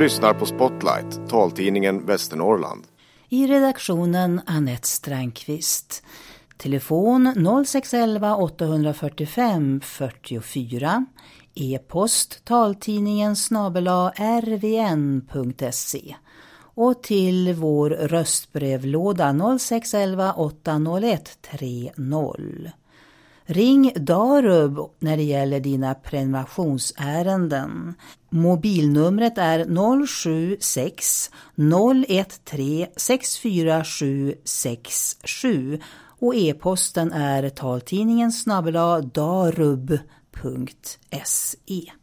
lyssnar på Spotlight, taltidningen Västernorrland. I redaktionen Annette Strandqvist. Telefon 0611 845 44. E-post taltidningen @rvn.se. Och till vår röstbrevlåda 0611 801 30. Ring Darub när det gäller dina prenumerationsärenden. Mobilnumret är 076 013 64767 och e-posten är taltidningen @darub.se.